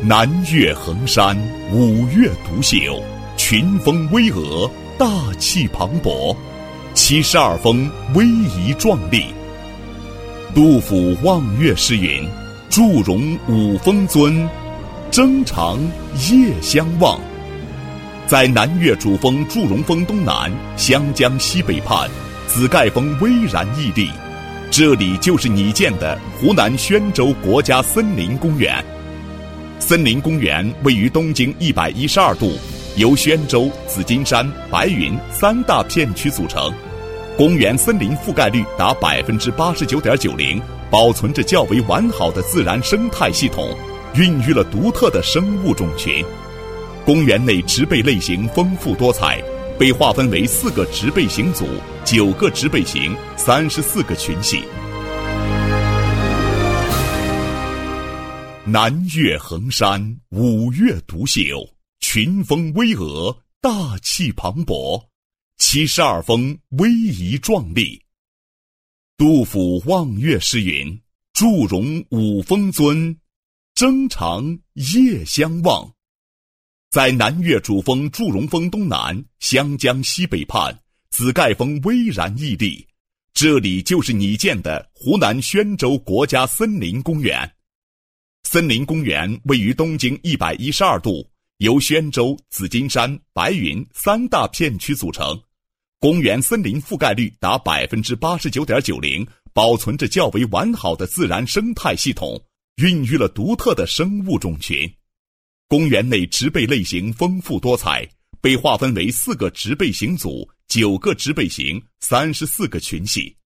南岳衡山，五岳独秀，群峰巍峨，大气磅礴，72峰威仪壮丽。杜甫望岳诗云：祝融五峰尊，征长夜相望。在南岳主峰祝融峰东南，湘江西北畔，紫盖峰巍然屹立，这里就是你见的湖南宣州国家森林公园。森林公园位于东经112度，由宣州、紫金山、白云三大片区组成。公园森林覆盖率达 89.90%， 保存着较为完好的自然生态系统，孕育了独特的生物种群。公园内植被类型丰富多彩，被划分为4个植被型组、9个植被型、34个群系。南岳衡山，五岳独秀，群峰巍峨，大气磅礴，72峰威仪壮丽。杜甫望岳诗云：祝融五峰尊，征长夜相望。在南岳主峰祝融峰东南，湘江西北畔，紫盖峰巍然屹立，这里就是你见的湖南宣州国家森林公园。森林公园位于东经112度，由宣州、紫金山、白云三大片区组成。公园森林覆盖率达 89.90%， 保存着较为完好的自然生态系统，孕育了独特的生物种群。公园内植被类型丰富多彩，被划分为4个植被型组、9个植被型、34个群系。